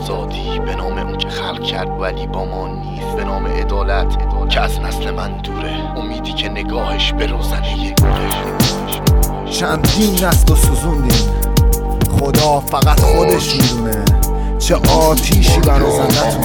آزادی، به نام اون که خلق کرد ولی با ما نیست، به نام عدالت که از نسل من دوره، امیدی که نگاهش به روزنه نوره. چندین نسل و سوزوندیم، خدا فقط خودش میدونه چه آتیشی برا زندتون.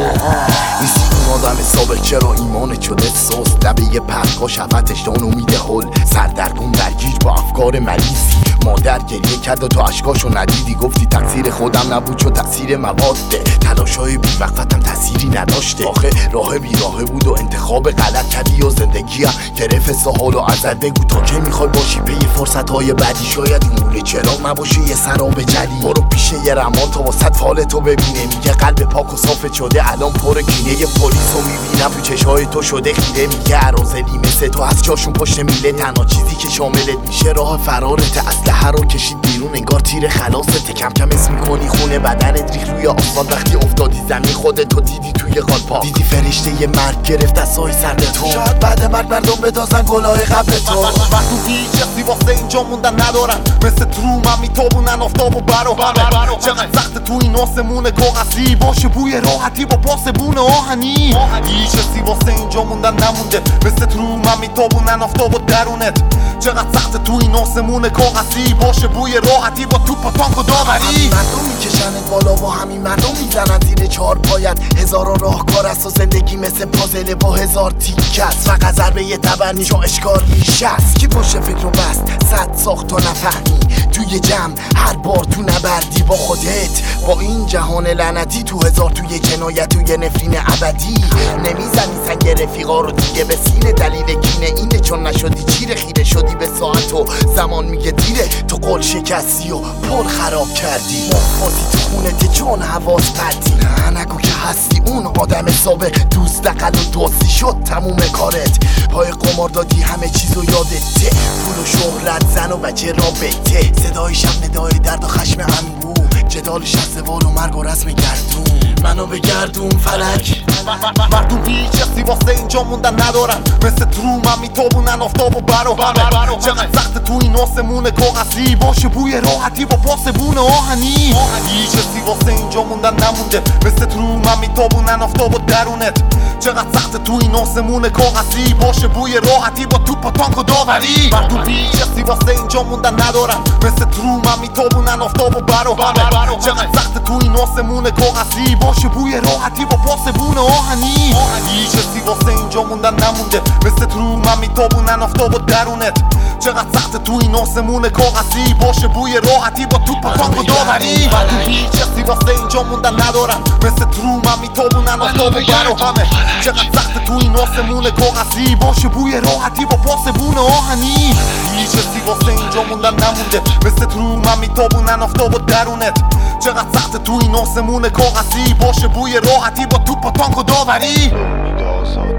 نیستی اون آدم سابق، چرا ایمانت شده سست، لبه یه پرگاه شفتش دان امید حل، سردرگم درگیر با افکار مریضی. مادر گریه کرد و تو عشقاشو ندیدی، گفتی تقصیر خودم نبود چون تقصیر مواده، تلاشای بی وقتم تأثیری نداشته. آخه راه بیراهه بود و انتخاب غلط کردی و زندگیم گرفت ساحال و ازت. بگو تا که میخوای باشی پی فرصتهای بعدی، شاید این موله چراغ نباشه یه سراب جدید. برو پیش یه رمان تا واسط فال تو ببینه، میگه قلب پاک و صافت شده الان پر کینه. یه پلیسو میبینم تو چشای تو شده خیره، میگه عرازلی مثل تو از جاشون پشت میله. تنها چیزی که شاملت میشه راه فرارت، اسلحه رو کشید بیرون انگار تیر خلاصت. کم کم اسم میکنی خونه بدنت ریخ روی آسفالت، وقتی افتادی زمین خودتو دیدی توی قالپا، دیدی فرشته یه مرگ گرفت دستای سرد تو. شاید بعد مرگ مردم بدازن گلای قبل تو. وقتی هیچ کسی واسه اینجا موندن ندارن، مثل ترومم میتابونن آفتاب و برو. چقدر سخت تو این آسمون کاغذی، باشه بوی راحتی با پاسبون آهنی. هیچ کسی واسه اینجا موندن نمونده، مثل ترومم میتابونن آفتاب و درونت. چقدر سخت تو این آسمون کاغذی، باشه بوی راحتی با توپ و تانک و داوری. مردم میکشنت بالا و همین مردم میزنن زیر چهار پایت. هزاران راهکار است و زندگی مثل پازل با هزار تیکه است، فقط ضربه یه تبر چون اشکال میشست. کی پشت فکر رو بست صد ساخت تا نفهمی، توی جمع هر بار تو نبردی با خودت، با این جهان لعنتی تو هزار توی جنایت توی نفرین ابدی. نمیزنی سنگ رفیقا رو دیگه به سینه، دلیل کینه اینه چون نشدی چیره، خیره شدی به ساعت و زمان میگه دیره. تو قول شکستی و پل خراب کردی، مفاتی تو خونت چون حواس پرتی. نه نگو که هستی اون آدم سابق، دوست دقل و دوستی شد تموم کارت. پای قمار دادی همه چیزو یادته، پول و شهرت زن و بچه رابطه، صدای شب ندای درد و خشم انبوه، جدال شستوال و مرگ و رسم گردون. منو به گردون فلک. مردم هیچ کسی واسه اینجا موندن ندارن، مثل ترومم میتابونن آفتاب و برو. چقدر سخت تو این آسمون کاغذی، باشه بوی راحتی با پاسبون آهنی. هیچ کسی واسه اینجا موندن نمونده، مثل ترومم میتابونن آفتاب و درونت. چقدر سخت تو این آسمون کاغذی، باشه بوی راحتی با توپ و تانک و داوری. مردم هیچ کسی واسه اینجا موندن ندارن، مثل ترومم میتابونن آفتاب و برو. چقدر سخت تو این آسمون کاغذی، باشه بوی راحتی با پاسبون آهنی. هیچ کسی واسه اینجا موندن نمونده، مثل ترومم میتابونن آفتاب و درونت. چقدر سخت تو این آسمون کاغذی، باشه بوی راحتی با توپ و تانک و داوری. مردم هیچ کسی واسه اینجا موندن ندارن، مثل ترومم میتابونن آفتاب و برو. چقدر سخت تو این آسمون کاغذی، باشه بوی راحتی با پاسبون آهنی. هیچ کسی واسه اینجا موندن نمونده، مثل ترومم میتابونن آفتاب و درونت. چقدر سخت تو این آسمون کاغذی، باشه بوی راحتی با توپ و تانک و داوری.